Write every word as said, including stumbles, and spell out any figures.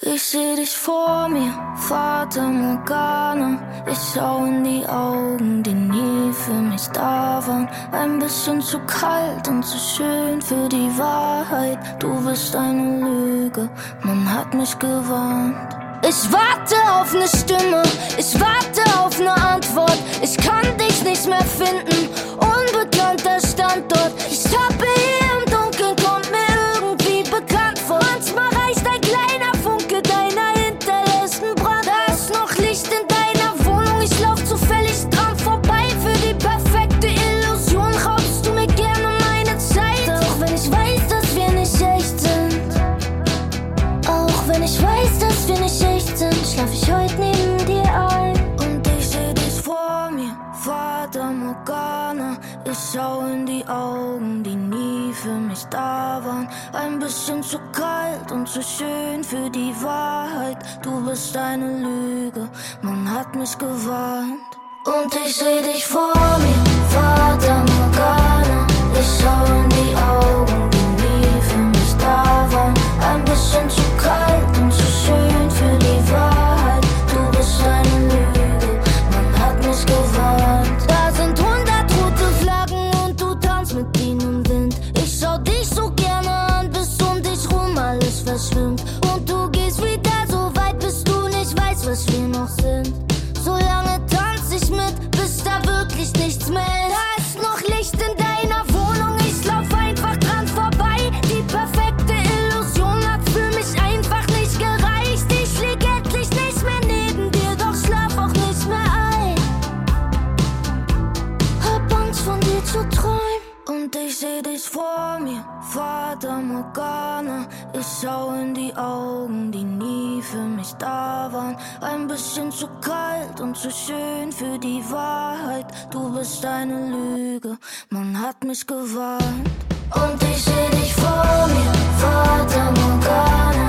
Ich seh dich vor mir, Fata Morgana. Ich schau in die Augen, die nie für mich da waren. Ein bisschen zu kalt und zu schön für die Wahrheit. Du bist eine Lüge, man hat mich gewarnt. Ich warte auf ne Stimme, ich warte auf ne Antwort. Ich kann dich nicht mehr finden, unbekannter Standort. Ich tappe hier im Dunkeln, kommt mir irgendwie bekannt vor. Manchmal reicht ein kleiner Funke deiner hinterlässten Brand. Da ist noch Licht in deiner Wohnung, ich lauf zufällig dran vorbei. Für die perfekte Illusion raubst du mir gerne meine Zeit. Auch wenn ich weiß, dass wir nicht echt sind, auch wenn ich weiß, dass wir nicht echt sind, schlaf ich heute neben dir ein. Und ich seh dich vor mir, Fata Morgana. Ich schau in die Augen, die nie für mich da waren. Ein bisschen zu kalt und zu schön für die Wahrheit. Du bist eine Lüge, man hat mich gewarnt. Und ich seh dich vor mir, Fata Morgana. Ich schau in die Augen, die nie für mich da waren. Ein bisschen zu kalt und zu schön für die Wahrheit. Du bist eine Lüge, man hat mich gewarnt. Da sind hundert rote Flaggen und du tanzt mit ihnen im Wind. Ich schau dich so gerne an, bis um dich rum alles verschwimmt. Und du gehst wieder so weit, bis du nicht weißt, was wir noch sind. So lange tanz ich mit, bis da wirklich nichts mehr ist. Da ist noch Licht in deiner Wohnung, ich lauf einfach dran vorbei. Die perfekte Illusion hat für mich einfach nicht gereicht. Ich lieg endlich nicht mehr neben dir, doch schlaf auch nicht mehr ein. Hab Angst von dir zu träumen. Und ich seh dich vor mir, Fata Morgana. Ich schau in die Augen, die nie für mich da waren. Ein bisschen zu kalt und zu schön für die Wahrheit. Du bist eine Lüge, man hat mich gewarnt. Und ich seh dich vor mir, Fata Morgana.